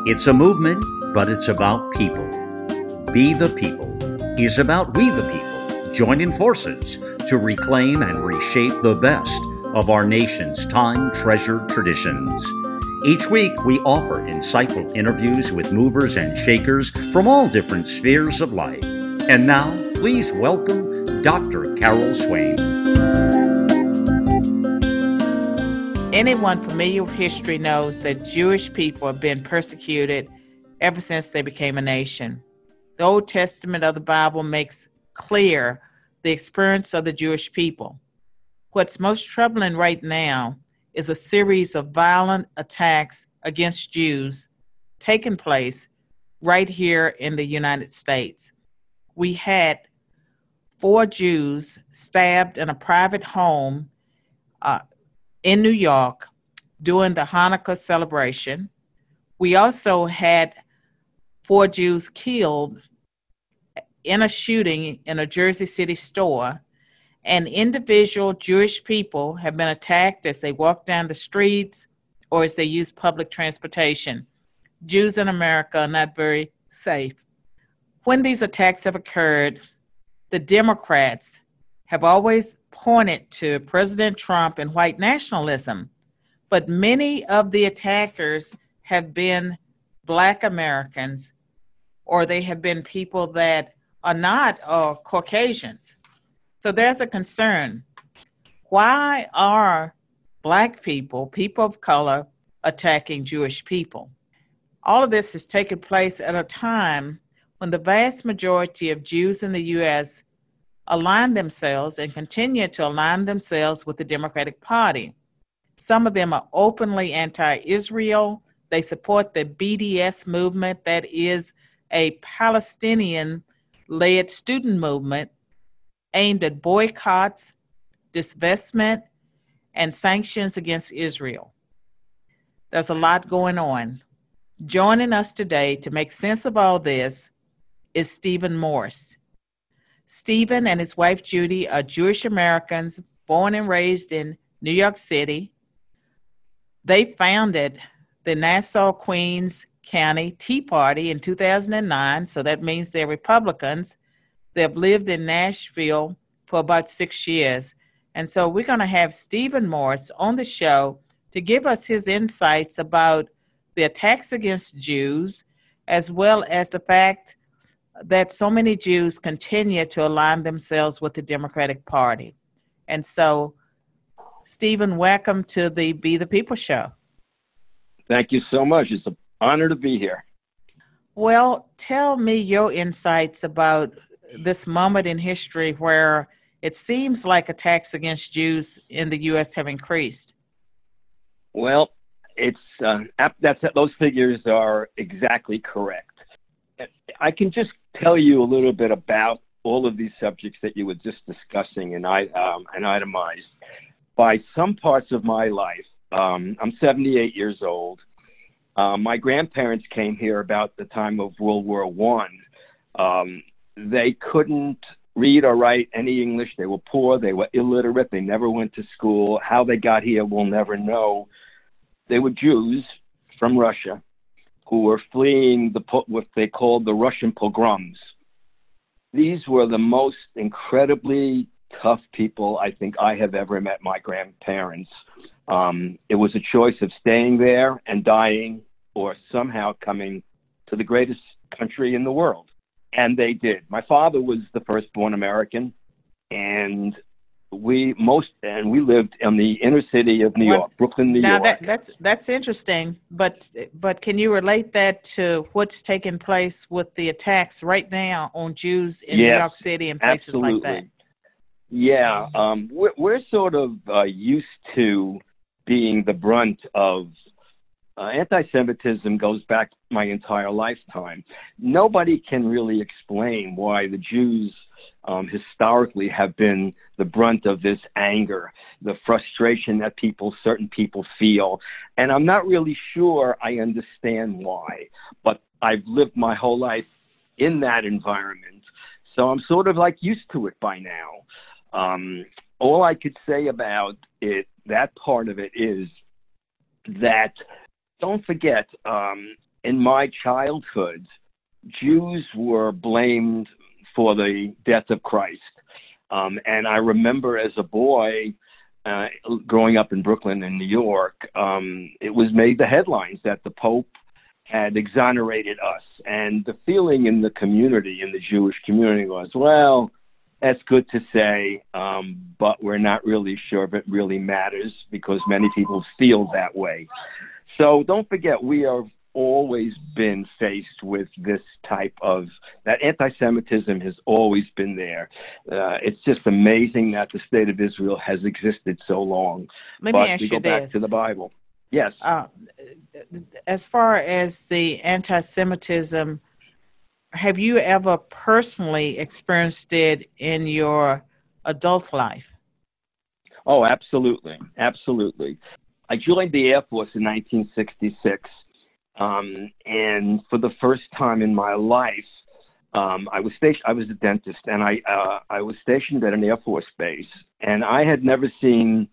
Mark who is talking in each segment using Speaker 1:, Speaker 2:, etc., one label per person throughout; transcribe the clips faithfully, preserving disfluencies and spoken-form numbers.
Speaker 1: It's a movement, but it's about people. Be the People is about we the people joining forces to reclaim and reshape the best of our nation's time-treasured traditions. Each week, we offer insightful interviews with movers and shakers from all different spheres of life. And now, please welcome Doctor Carol Swain.
Speaker 2: Anyone familiar with history knows that Jewish people have been persecuted ever since they became a nation. The Old Testament of the Bible makes clear the experience of the Jewish people. What's most troubling right now is a series of violent attacks against Jews taking place right here in the United States. We had four Jews stabbed in a private home uh, in New York during the Hanukkah celebration. We also had four Jews killed in a shooting in a Jersey City store, and individual Jewish people have been attacked as they walk down the streets or as they use public transportation. Jews in America are not very safe. When these attacks have occurred, the Democrats have always pointed to President Trump and white nationalism, but many of the attackers have been Black Americans, or they have been people that are not uh, Caucasians. So there's a concern. Why are Black people, people of color, attacking Jewish people? All of this has taken place at a time when the vast majority of Jews in the U S align themselves and continue to align themselves with the Democratic Party. Some of them are openly anti-Israel. They support the B D S movement, that is a Palestinian-led student movement aimed at boycotts, divestment, and sanctions against Israel. There's a lot going on. Joining us today to make sense of all this is Stephen Morse. Stephen and his wife Judy are Jewish Americans born and raised in New York City. They founded the Nassau Queens County Tea Party in two thousand nine, so that means they're Republicans. They've lived in Nashville for about six years. And so we're going to have Stephen Morse on the show to give us his insights about the attacks against Jews, as well as the fact that so many Jews continue to align themselves with the Democratic Party. And so, Stephen, welcome to the Be the People show.
Speaker 3: Thank you so much. It's an honor to be here.
Speaker 2: Well, tell me your insights about this moment in history where it seems like attacks against Jews in the U S have increased.
Speaker 3: Well, it's uh, that's those figures are exactly correct. I can just tell you a little bit about all of these subjects that you were just discussing and I um, and itemized. By some parts of my life, um, I'm seventy-eight years old. Uh, my grandparents came here about the time of World War One. Um, they couldn't read or write any English. They were poor. They were illiterate. They never went to school. How they got here, we'll never know. They were Jews from Russia who were fleeing the what they called the Russian pogroms. These were the most incredibly tough people I think I have ever met, my grandparents. Um, it was a choice of staying there and dying or somehow coming to the greatest country in the world. And they did. My father was the firstborn American, and we most and we lived in the inner city of New
Speaker 2: Well,
Speaker 3: York, Brooklyn, New
Speaker 2: now
Speaker 3: York.
Speaker 2: that, that's that's interesting, but but can you relate that to what's taking place with the attacks right now on Jews in
Speaker 3: Yes,
Speaker 2: New York City and places
Speaker 3: absolutely.
Speaker 2: like that?
Speaker 3: Yeah, um, we're, we're sort of uh, used to being the brunt of uh, anti-Semitism. Goes back my entire lifetime. Nobody can really explain why the Jews um, historically have been the brunt of this anger, the frustration that people, certain people feel. And I'm not really sure I understand why, but I've lived my whole life in that environment. So I'm sort of like used to it by now. Um, all I could say about it, that part of it is that, don't forget, um, in my childhood, Jews were blamed for the death of Christ. Um, and I remember as a boy, uh, growing up in Brooklyn and New York, um, it was made the headlines that the Pope had exonerated us. And the feeling in the community, in the Jewish community, was, well, that's good to say, um, but we're not really sure if it really matters because many people feel that way. So don't forget, we have always been faced with this type of, that anti-Semitism has always been there. Uh, it's just amazing that the state of Israel has existed so long.
Speaker 2: Let
Speaker 3: but
Speaker 2: me ask
Speaker 3: we
Speaker 2: you
Speaker 3: go back
Speaker 2: this.
Speaker 3: to the Bible. Yes.
Speaker 2: Uh, as far as the anti-Semitism, have you ever personally experienced it in your adult life?
Speaker 3: Oh, absolutely. Absolutely. I joined the Air Force in nineteen sixty-six. Um, and for the first time in my life, um, I was stationed, I was a dentist, and I, uh, I was stationed at an Air Force base, and I had never seen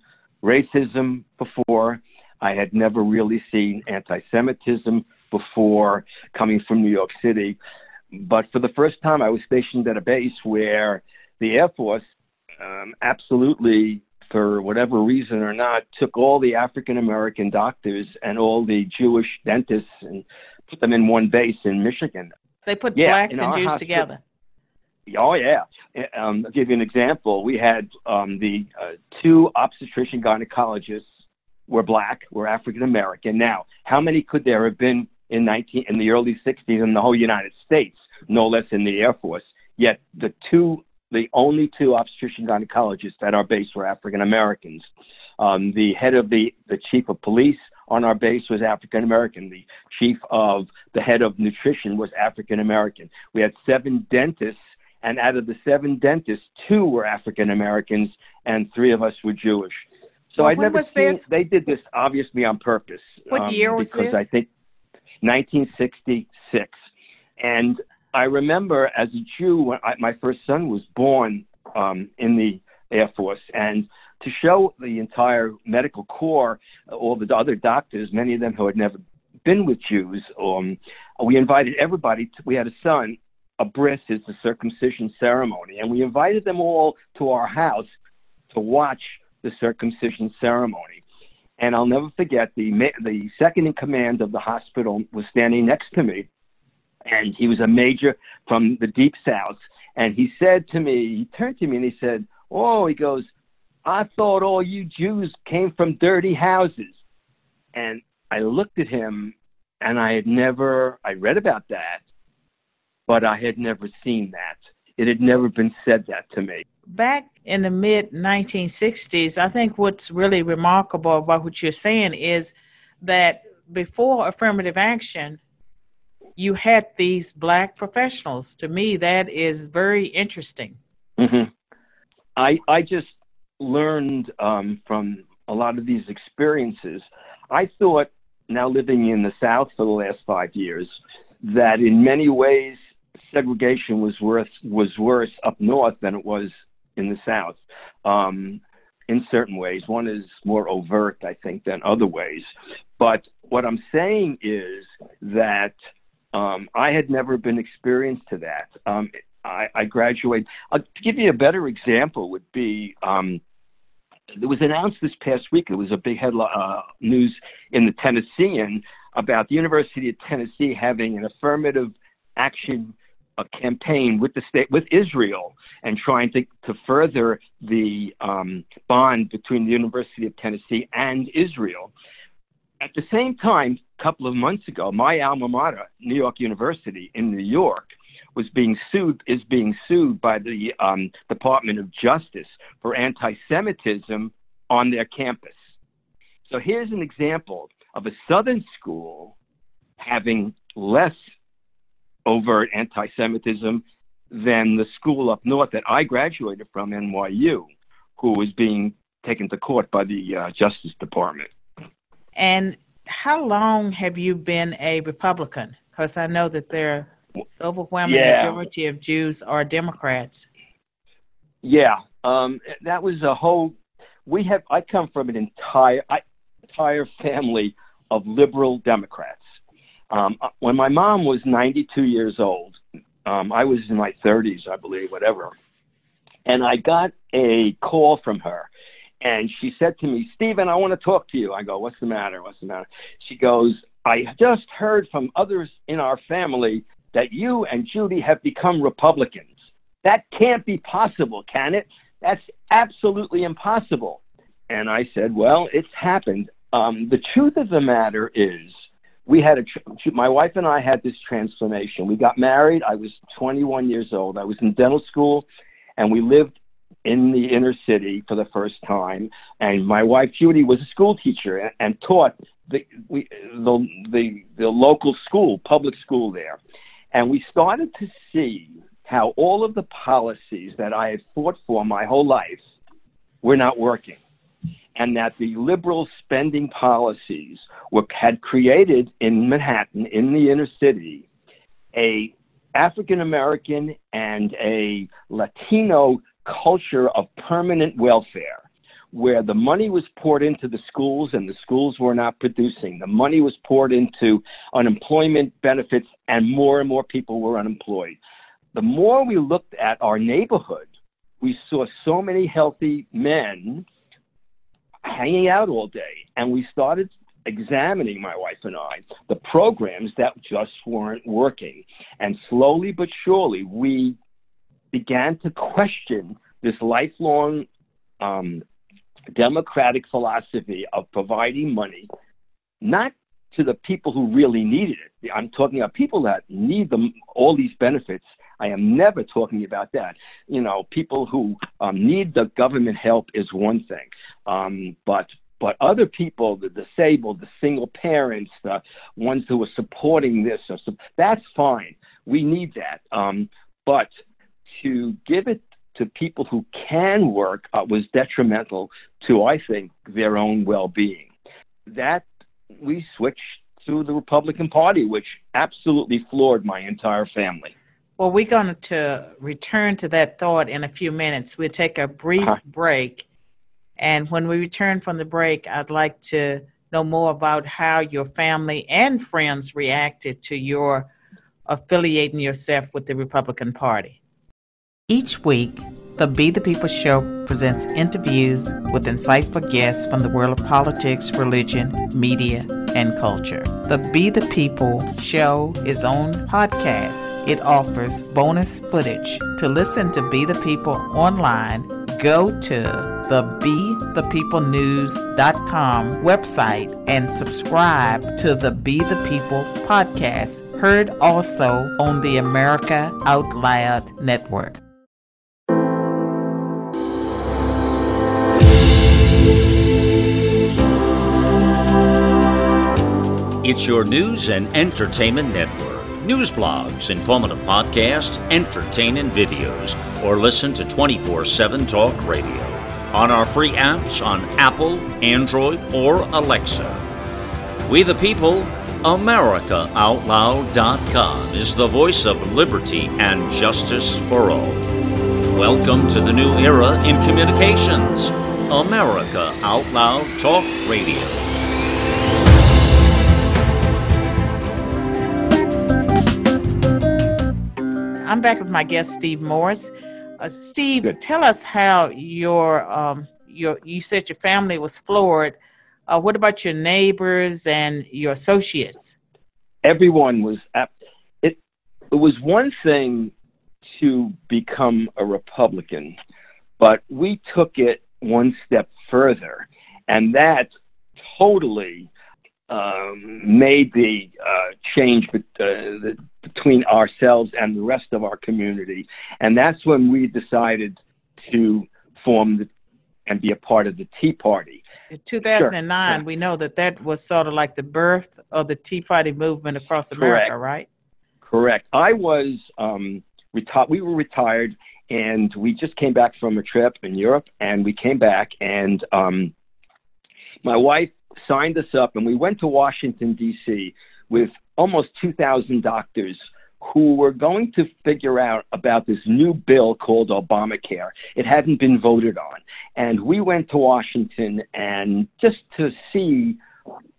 Speaker 3: racism before. I had never really seen anti-Semitism before coming from New York City. But for the first time, I was stationed at a base where the Air Force um, absolutely, for whatever reason or not, took all the African-American doctors and all the Jewish dentists and put them in one base in Michigan.
Speaker 2: They put
Speaker 3: yeah,
Speaker 2: blacks and Jews
Speaker 3: hospital,
Speaker 2: together.
Speaker 3: Oh, yeah. Um, I'll give you an example. We had um, the uh, two obstetrician gynecologists were black, were African-American. Now, how many could there have been in nineteen in the early sixties in the whole United States, no less in the Air Force? Yet the two, the only two obstetrician gynecologists at our base were African-Americans. Um, the head of the, the chief of police on our base was African-American. The chief of the head of nutrition was African-American. We had seven dentists, and out of the seven dentists, two were African-Americans and three of us were Jewish. So
Speaker 2: well,
Speaker 3: I'd
Speaker 2: when
Speaker 3: never
Speaker 2: was
Speaker 3: seen,
Speaker 2: this?
Speaker 3: They did this obviously on purpose.
Speaker 2: What
Speaker 3: um,
Speaker 2: year was
Speaker 3: because
Speaker 2: this?
Speaker 3: I think nineteen sixty-six. And I remember as a Jew, when I, my first son was born um, in the Air Force, and to show the entire medical corps, all the other doctors, many of them who had never been with Jews, um, we invited everybody. To, we had a son, a bris is the circumcision ceremony, and we invited them all to our house to watch the circumcision ceremony. And I'll never forget, the the second in command of the hospital was standing next to me, and he was a major from the Deep South. And he said to me, he turned to me and he said, oh, he goes, I thought all you Jews came from dirty houses. And I looked at him, and I had never, I read about that, but I had never seen that. It had never been said that to me.
Speaker 2: Back in the mid nineteen sixties, I think what's really remarkable about what you're saying is that before affirmative action, you had these black professionals. To me, that is very interesting.
Speaker 3: Mm-hmm. I I just learned um, from a lot of these experiences. I thought, now living in the South for the last five years, that in many ways segregation was worse was worse up north than it was in the South. Um, in certain ways, one is more overt, I think, than other ways. But what I'm saying is that um, I had never been experienced to that. Um, I, I graduated. I'll give you a better example. Would be um, it was announced this past week. It was a big headline uh, news in the Tennessean about the University of Tennessee having an affirmative action a campaign with the state, with Israel, and trying to, to further the um, bond between the University of Tennessee and Israel. At the same time, a couple of months ago, my alma mater, New York University in New York, was being sued, is being sued by the um, Department of Justice for anti-Semitism on their campus. So here's an example of a Southern school having less overt anti-Semitism than the school up north that I graduated from, N Y U, who was being taken to court by the uh, Justice Department.
Speaker 2: And how long have you been a Republican? Because I know that there, the overwhelming
Speaker 3: yeah.
Speaker 2: majority of Jews are Democrats.
Speaker 3: Yeah, um, that was a whole. We have. I come from an entire I, entire family of liberal Democrats. Um, when my mom was ninety-two years old, um, I was in my thirties, I believe, whatever. And I got a call from her. And she said to me, Stephen, I want to talk to you. I go, what's the matter? What's the matter? She goes, I just heard from others in our family that you and Judy have become Republicans. That can't be possible, can it? That's absolutely impossible. And I said, well, it's happened. Um, the truth of the matter is, we had a, tr- my wife and I had this transformation. We got married. I was twenty-one years old. I was in dental school, and we lived in the inner city for the first time. And my wife, Judy, was a school teacher and, and taught the, we, the, the, the local school, public school there. And we started to see how all of the policies that I had fought for my whole life were not working. And that the liberal spending policies were, had created in Manhattan, in the inner city, a African-American and a Latino culture of permanent welfare, where the money was poured into the schools and the schools were not producing. The money was poured into unemployment benefits, and more and more people were unemployed. The more we looked at our neighborhood, we saw so many healthy men hanging out all day, and we started examining, my wife and I, the programs that just weren't working. And slowly but surely, we began to question this lifelong um, democratic philosophy of providing money, not to the people who really needed it. I'm talking about people that need them, all these benefits. I am never talking about that. You know, people who um, need the government help is one thing. Um, but but other people, the disabled, the single parents, the ones who are supporting this, or, that's fine. We need that. Um, but to give it to people who can work uh, was detrimental to, I think, their own well-being. That we switched to the Republican Party, which absolutely floored my entire family.
Speaker 2: Well, we're going to return to that thought in a few minutes. We'll take a brief uh-huh. break. And when we return from the break, I'd like to know more about how your family and friends reacted to your affiliating yourself with the Republican Party. Each week, the Be the People Show presents interviews with insightful guests from the world of politics, religion, media, and culture. The Be the People Show is on podcast. It offers bonus footage. To listen to Be the People online, go to the be the people news dot com website and subscribe to the Be the People podcast, heard also on the America Out Loud network.
Speaker 1: It's your news and entertainment network. News blogs, informative podcasts, entertaining videos, or listen to twenty-four seven Talk Radio on our free apps on Apple, Android, or Alexa. We the People, America Out Loud dot com is the voice of liberty and justice for all. Welcome to the new era in communications, America Out Loud Talk Radio.
Speaker 2: I'm back with my guest, Steve Morris. Uh, Steve,
Speaker 3: Good.
Speaker 2: Tell us how your um your you said your family was floored. Uh, what about your neighbors and your associates?
Speaker 3: Everyone was. It, it was one thing to become a Republican, but we took it one step further, and that totally um, made the uh, change be- uh, the, between ourselves and the rest of our community. And that's when we decided to form the, and be a part of the Tea Party.
Speaker 2: In two thousand nine,
Speaker 3: Sure.
Speaker 2: we know that that was sort of like the birth of the Tea Party movement across America,
Speaker 3: Correct.
Speaker 2: right?
Speaker 3: Correct. I was um, reti- we were retired, and we just came back from a trip in Europe, and we came back, and um, my wife signed us up, and we went to Washington, D C with almost two thousand doctors who were going to figure out about this new bill called Obamacare. It hadn't been voted on. And we went to Washington and just to see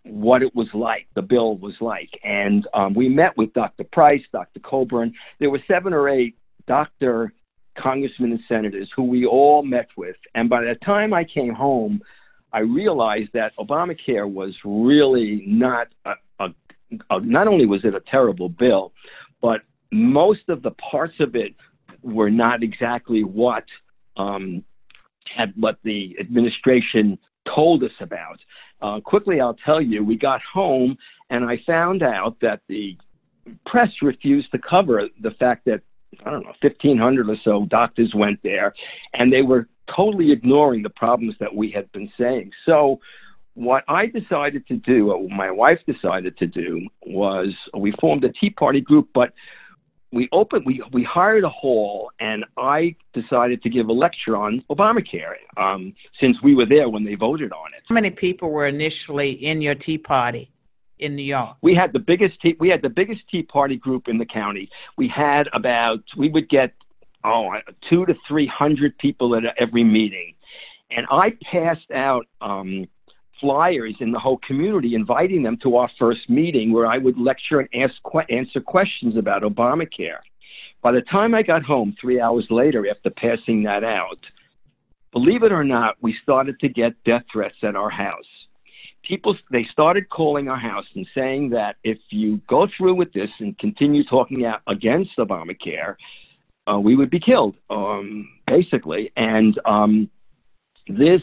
Speaker 3: what it was like, the bill was like. And um, we met with Doctor Price, Doctor Coburn. There were seven or eight doctor congressmen and senators who we all met with. And by the time I came home, I realized that Obamacare was really not a, a, a not only was it a terrible bill, but most of the parts of it were not exactly what um, had what the administration told us about. Uh, quickly, I'll tell you, we got home and I found out that the press refused to cover the fact that, I don't know, fifteen hundred or so doctors went there, and they were totally ignoring the problems that we had been saying. So what I decided to do, or my wife decided to do, was we formed a Tea Party group, but we opened, we, we hired a hall, and I decided to give a lecture on Obamacare, um, since we were there when they voted on it.
Speaker 2: How many people were initially in your Tea Party in New York?
Speaker 3: We had the biggest tea, we had the biggest Tea Party group in the county. We had about, we would get, oh, two to three hundred people at every meeting. And I passed out um, flyers in the whole community, inviting them to our first meeting where I would lecture and ask, answer questions about Obamacare. By the time I got home three hours later after passing that out, believe it or not, we started to get death threats at our house. People, they started calling our house and saying that if you go through with this and continue talking out against Obamacare, uh, we would be killed, um, basically. And um, this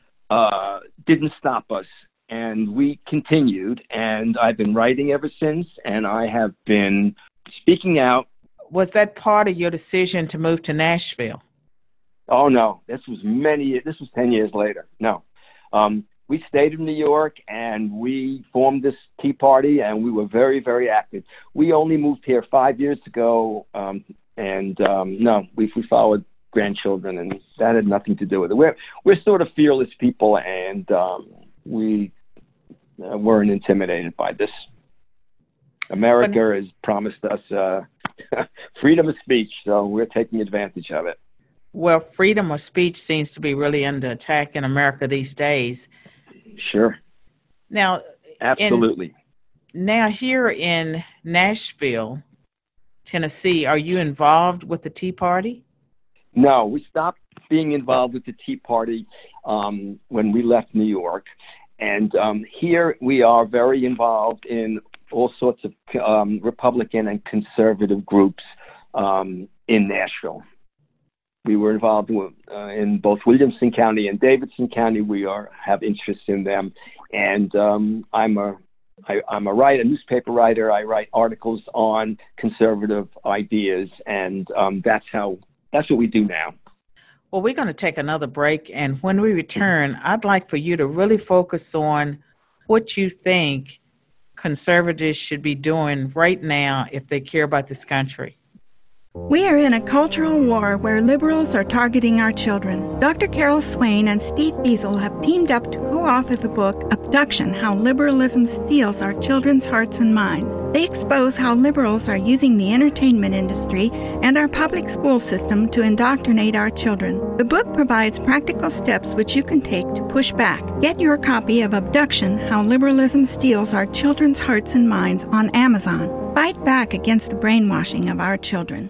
Speaker 3: uh, didn't stop us, and we continued. And I've been writing ever since, and I have been speaking out.
Speaker 2: Was that part of your decision to move to Nashville?
Speaker 3: Oh, no. This was many, this was ten years later. No. Um, We stayed in New York, and we formed this Tea Party, and we were very, very active. We only moved here five years ago, um, and um, no, we, we followed grandchildren, and that had nothing to do with it. We're, we're sort of fearless people, and um, we uh, weren't intimidated by this. America has promised us uh, freedom of speech, so we're taking advantage of it.
Speaker 2: Well, freedom of speech seems to be really under attack in America these days.
Speaker 3: Sure.
Speaker 2: Now,
Speaker 3: absolutely.
Speaker 2: In, now, here in Nashville, Tennessee, are you involved with the Tea Party?
Speaker 3: No, we stopped being involved with the Tea Party um, when we left New York. And um, here we are very involved in all sorts of um, Republican and conservative groups um, in Nashville. We were involved with, uh, in both Williamson County and Davidson County. We are have interest in them, and um, I'm a I, I'm a writer, a newspaper writer. I write articles on conservative ideas, and um, that's how that's what we do now.
Speaker 2: Well, we're going to take another break, and when we return, I'd like for you to really focus on what you think conservatives should be doing right now if they care about this country.
Speaker 4: We are in a cultural war where liberals are targeting our children. Doctor Carol Swain and Steve Fiesel have teamed up to co-author the book Abduction: How Liberalism Steals Our Children's Hearts and Minds. They expose how liberals are using the entertainment industry and our public school system to indoctrinate our children. The book provides practical steps which you can take to push back. Get your copy of Abduction: How Liberalism Steals Our Children's Hearts and Minds on Amazon. Fight back against the brainwashing of our children.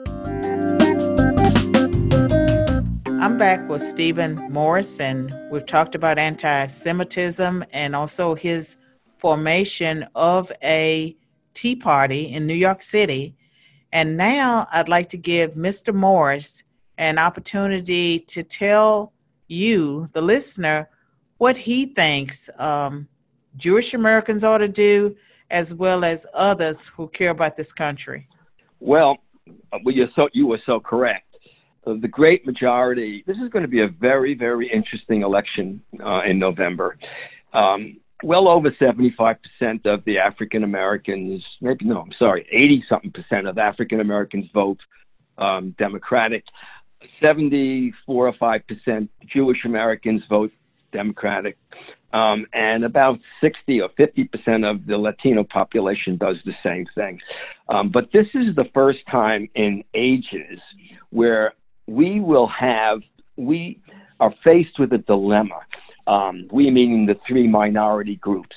Speaker 2: I'm back with Stephen Morris, and we've talked about anti-Semitism and also his formation of a Tea Party in New York City. And now I'd like to give Mister Morris an opportunity to tell you, the listener, what he thinks um, Jewish Americans ought to do, as well as others who care about this country.
Speaker 3: Well, well you're so, you were so correct. Uh, the great majority, this is going to be a very, very interesting election uh, in November. Um, well over seventy-five percent of the African Americans, maybe, no, I'm sorry, eighty something percent of African Americans vote um, Democratic. seventy-four or five percent Jewish Americans vote Democratic. Um, and about sixty or fifty percent of the Latino population does the same thing. Um, but this is the first time in ages where we will have, we are faced with a dilemma. Um, we meaning the three minority groups.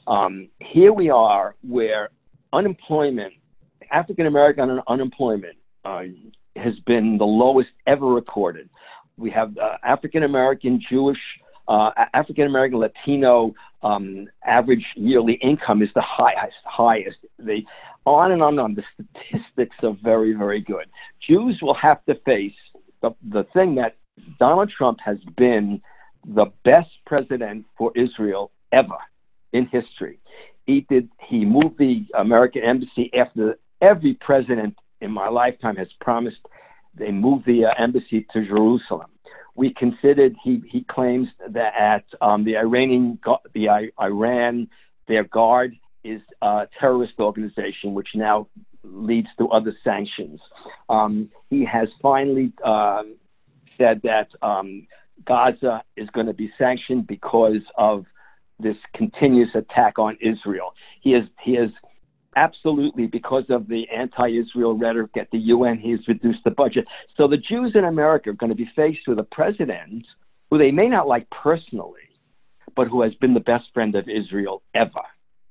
Speaker 3: Um, here we are where unemployment, African American unemployment, uh, has been the lowest ever recorded. We have uh, African American, Jewish, uh, African American, Latino um, average yearly income is the highest. Highest. They on and on and on. The statistics are very, very good. Jews will have to face the the thing that Donald Trump has been the best president for Israel ever in history. He did. He moved the American embassy after every president in my lifetime has promised. They moved the uh, embassy to Jerusalem. We considered. He he claims that at um, the Iranian the I, Iran their guard is a terrorist organization, which now leads to other sanctions. Um, he has finally um, said that um, Gaza is going to be sanctioned because of this continuous attack on Israel. He is he is absolutely, because of the anti-Israel rhetoric at the U N, he has reduced the budget. So the Jews in America are going to be faced with a president who they may not like personally, but who has been the best friend of Israel ever.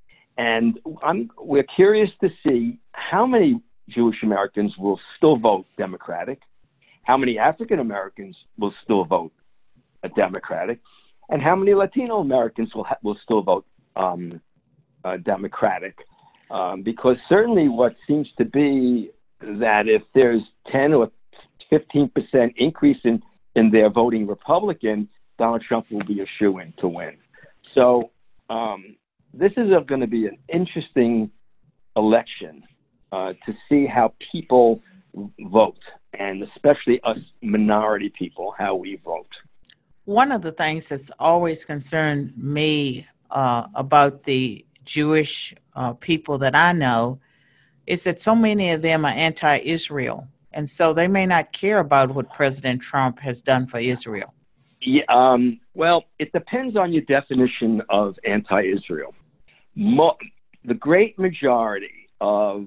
Speaker 3: And I'm, we're curious to see how many Jewish Americans will still vote Democratic, how many African Americans will still vote a Democratic, and how many Latino Americans will ha- will still vote um, uh, Democratic. Um, because certainly what seems to be that if there's ten or fifteen percent increase in, in their voting Republican, Donald Trump will be a shoo-in to win. So um, this is going to be an interesting election uh, to see how people vote, and especially us minority people, how we vote.
Speaker 2: One of the things that's always concerned me uh, about the Jewish uh, people that I know is that so many of them are anti-Israel, and so they may not care about what President Trump has done for Israel.
Speaker 3: Yeah, um, well, it depends on your definition of anti-Israel. Mo- the great majority of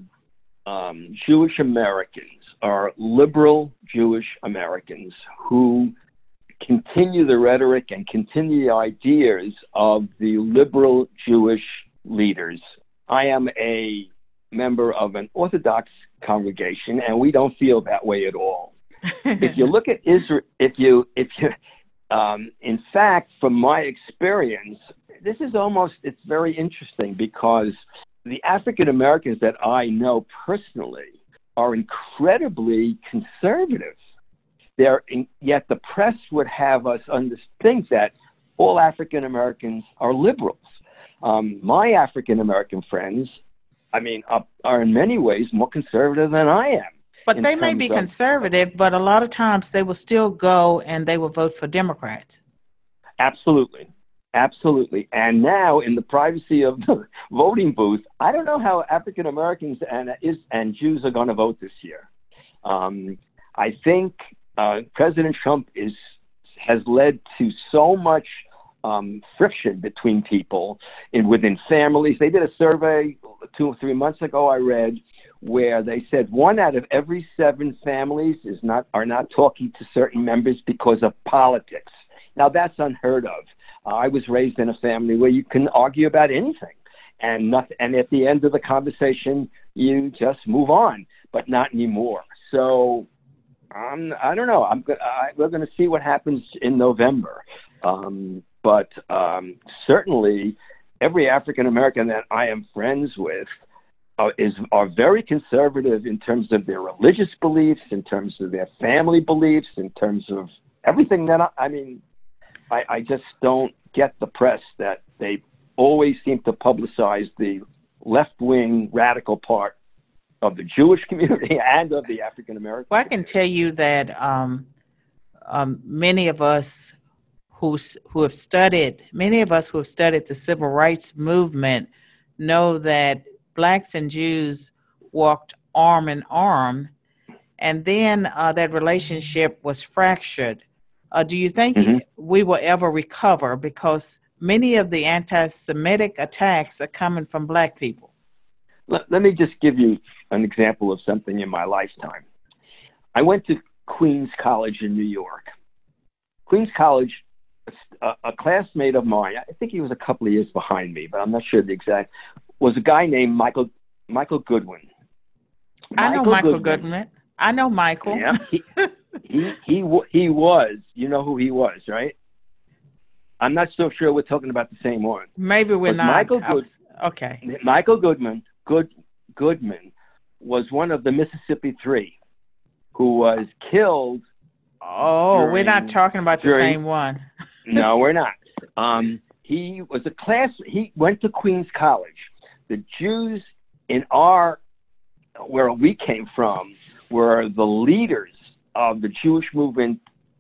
Speaker 3: um, Jewish Americans are liberal Jewish Americans who continue the rhetoric and continue the ideas of the liberal Jewish leaders. I am a member of an Orthodox congregation, and we don't feel that way at all. If you look at Israel, if you, if you, um, in fact, from my experience, this is almost, it's very interesting because the African Americans that I know personally are incredibly conservative. They're in, yet the press would have us under, think that all African Americans are liberals. Um, my African American friends, I mean, uh, are in many ways more conservative than I am.
Speaker 2: But they may be of, conservative, but a lot of times they will still go and they will vote for Democrats.
Speaker 3: Absolutely. Absolutely. And now in the privacy of the voting booth, I don't know how African Americans and, is, and Jews are going to vote this year. Um, I think uh, President Trump is has led to so much um, friction between people and within families. They did a survey two or three months ago, I read, where they said one out of every seven families is not are not talking to certain members because of politics. Now, that's unheard of. Uh, I was raised in a family where you can argue about anything, and nothing, and at the end of the conversation, you just move on, but not anymore. So um, I don't know. I'm go- I, we're going to see what happens in November. Um, but um, certainly, every African American that I am friends with uh, is are very conservative in terms of their religious beliefs, in terms of their family beliefs, in terms of everything that I, I mean. I, I just don't get the press that they always seem to publicize the left-wing radical part of the Jewish community and of the African American.
Speaker 2: Well, I can tell you that um, um, many of us who who have studied, many of us who have studied the civil rights movement know that blacks and Jews walked arm in arm, and then uh, that relationship was fractured. Uh, do you think mm-hmm. we will ever recover? Because many of the anti-Semitic attacks are coming from black people.
Speaker 3: Let, let me just give you an example of something in my lifetime. I went to Queens College in New York. Queens College a, a classmate of mine, I think he was a couple of years behind me, but I'm not sure the exact, was a guy named Michael Michael Goodwin.
Speaker 2: I know Michael Goodwin. Goodwin. I know Michael.
Speaker 3: Yeah, he, he, he, he was, you know who he was, right? I'm not so sure we're talking about the same one.
Speaker 2: Maybe we're
Speaker 3: but
Speaker 2: not.
Speaker 3: Michael Good,
Speaker 2: was, okay.
Speaker 3: Michael Goodman, Good, Goodman was one of the Mississippi Three who was killed.
Speaker 2: Oh,
Speaker 3: during,
Speaker 2: we're not talking about the
Speaker 3: during,
Speaker 2: same one.
Speaker 3: No, we're not. Um, he was a class, he went to Queens College. The Jews in our, where we came from, were the leaders of the Jewish movement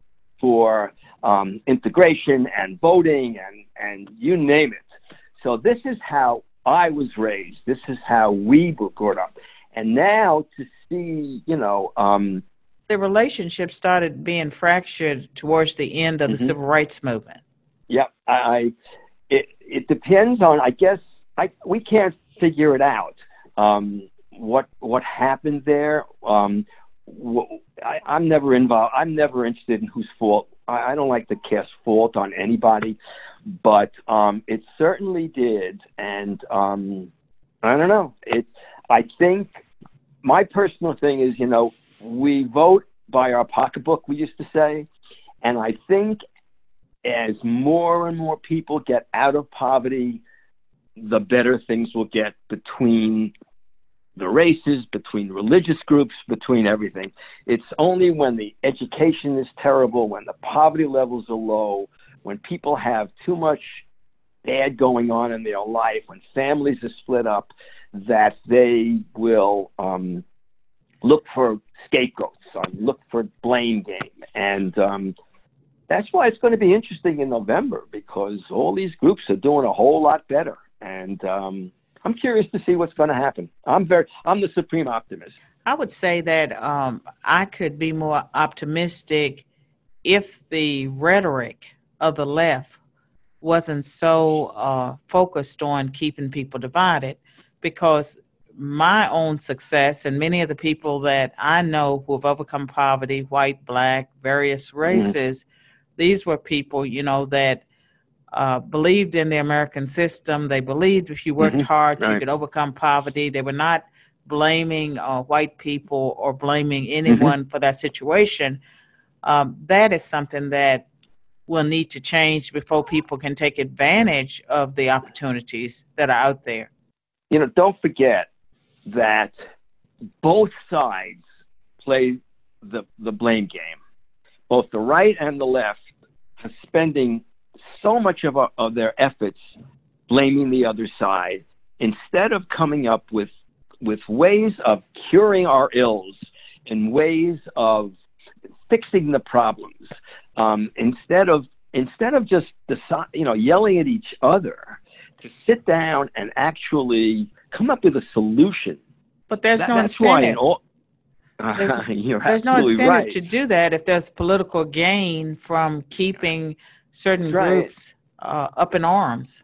Speaker 3: for um, integration and voting and, and you name it. So this is how I was raised. This is how we were brought up. And now to see, you know... Um,
Speaker 2: the relationship started being fractured towards the end of the mm-hmm. civil rights movement.
Speaker 3: Yeah, I, it, it depends on, I guess, I, we can't figure it out. Um, what what happened there? Um, wh- I, I'm never involved. I'm never interested in whose fault. I, I don't like to cast fault on anybody, but um, it certainly did. And um, I don't know. It. I think my personal thing is, you know, we vote by our pocketbook, we used to say, and I think as more and more people get out of poverty, the better things will get between the races, between religious groups, between everything. It's only when the education is terrible, when the poverty levels are low, when people have too much bad going on in their life, when families are split up, that they will um, look for scapegoats, or look for blame game. And um, that's why it's going to be interesting in November, because all these groups are doing a whole lot better. And um, I'm curious to see what's going to happen. I'm very, I'm the supreme optimist.
Speaker 2: I would say that um, I could be more optimistic if the rhetoric of the left wasn't so uh, focused on keeping people divided, because my own success and many of the people that I know who have overcome poverty, white, black, various races, mm-hmm. these were people, you know, that Uh, believed in the American system. They believed if you worked mm-hmm. hard, right. you could overcome poverty. They were not blaming uh, white people or blaming anyone mm-hmm. for that situation. Um, that is something that will need to change before people can take advantage of the opportunities that are out there.
Speaker 3: You know, don't forget that both sides play the, the blame game. Both the right and the left are spending so much of, our, of their efforts blaming the other side, instead of coming up with with ways of curing our ills and ways of fixing the problems. Um, instead of instead of just decide, you know, yelling at each other, to sit down and actually come up with a solution.
Speaker 2: But there's
Speaker 3: that,
Speaker 2: no incentive.
Speaker 3: All, uh,
Speaker 2: there's,
Speaker 3: you're
Speaker 2: there's no incentive
Speaker 3: right.
Speaker 2: to do that if there's political gain from keeping certain
Speaker 3: right.
Speaker 2: groups uh, up in arms.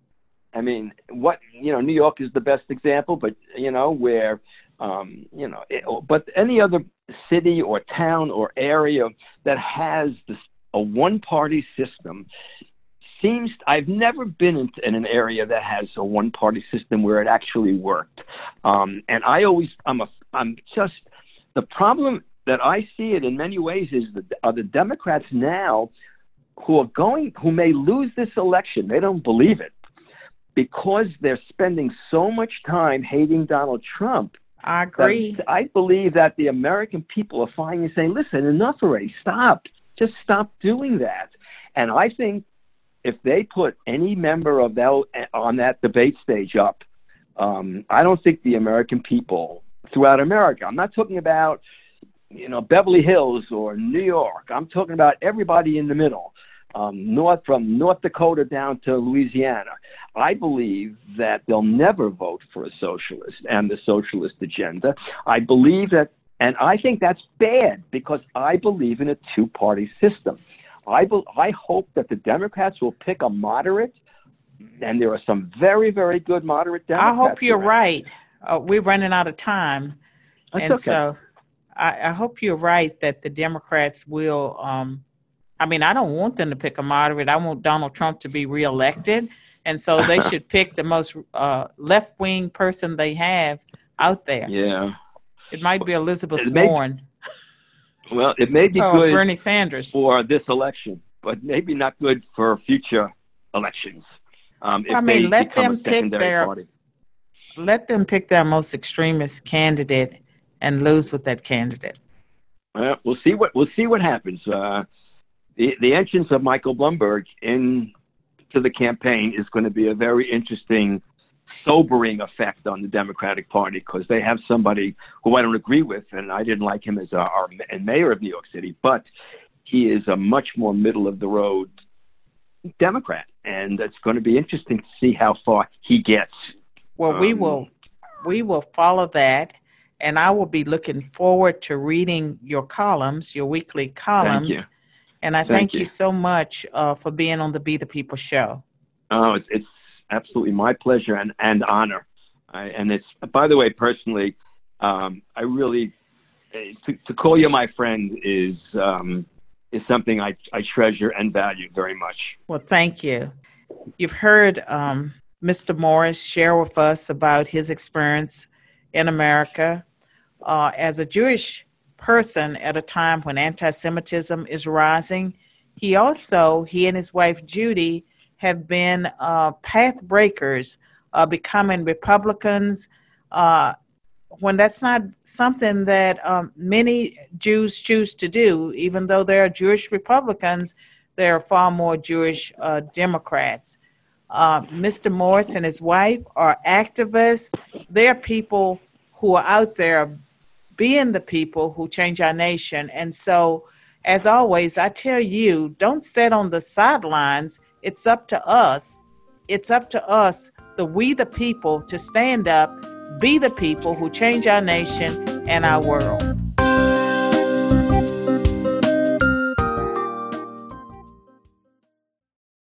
Speaker 3: I mean, what, you know, New York is the best example, but, you know, where, um, you know, it, but any other city or town or area that has this, a one-party system seems, I've never been in, in an area that has a one-party system where it actually worked. Um, and I always, I'm a, I'm just, the problem that I see it in many ways is that are the Democrats now who are going, who may lose this election, they don't believe it, because they're spending so much time hating Donald Trump.
Speaker 2: I agree.
Speaker 3: I believe that the American people are finally saying, listen, enough already, stop, just stop doing that. And I think if they put any member of that on that debate stage up, um, I don't think the American people throughout America, I'm not talking about, you know, Beverly Hills or New York. I'm talking about everybody in the middle, um, north from North Dakota down to Louisiana. I believe that they'll never vote for a socialist and the socialist agenda. I believe that, and I think that's bad, because I believe in a two-party system. I be, I hope that the Democrats will pick a moderate, and there are some very, very good moderate Democrats.
Speaker 2: I hope you're
Speaker 3: around.
Speaker 2: right. Uh, we're running out of time.
Speaker 3: That's
Speaker 2: and
Speaker 3: okay.
Speaker 2: so I, I hope you're right that the Democrats will um, I mean, I don't want them to pick a moderate. I want Donald Trump to be reelected. And so they should pick the most uh, left-wing person they have out there.
Speaker 3: Yeah.
Speaker 2: It might be Elizabeth
Speaker 3: may,
Speaker 2: Warren.
Speaker 3: Well, it may be
Speaker 2: or
Speaker 3: good
Speaker 2: Bernie Sanders
Speaker 3: for this election, but maybe not good for future elections. Um, if
Speaker 2: I mean,
Speaker 3: they
Speaker 2: let
Speaker 3: become
Speaker 2: them
Speaker 3: a
Speaker 2: pick
Speaker 3: secondary
Speaker 2: their
Speaker 3: party.
Speaker 2: let them pick their most extremist candidate and lose with that candidate.
Speaker 3: Well, we'll see what we'll see what happens. Uh, the the entrance of Michael Bloomberg into the campaign is going to be a very interesting, sobering effect on the Democratic Party, because they have somebody who I don't agree with, and I didn't like him as our, our mayor of New York City, but he is a much more middle of the road Democrat, and it's going to be interesting to see how far he gets.
Speaker 2: Well, we
Speaker 3: Um,
Speaker 2: will we will follow that, and I will be looking forward to reading your columns, your weekly columns.
Speaker 3: Thank you.
Speaker 2: And I thank,
Speaker 3: Thank
Speaker 2: you.
Speaker 3: you
Speaker 2: so much uh, for being on the Be the People show.
Speaker 3: Oh, it's, it's absolutely my pleasure and, and honor. I, and it's, by the way, personally, um, I really, to, to call you my friend is um, is something I, I treasure and value very much.
Speaker 2: Well, thank you. You've heard um, Mister Morris share with us about his experience in America uh, as a Jewish person at a time when anti-Semitism is rising. He also, he and his wife Judy, have been uh, path breakers, uh, becoming Republicans, uh, when that's not something that um, many Jews choose to do. Even though there are Jewish Republicans, there are far more Jewish uh, Democrats. Uh, Mister Morris and his wife are activists. They're people who are out there being the people who change our nation. And so, as always, I tell you, don't sit on the sidelines. It's up to us. It's up to us, the we the people, to stand up, be the people who change our nation and our world.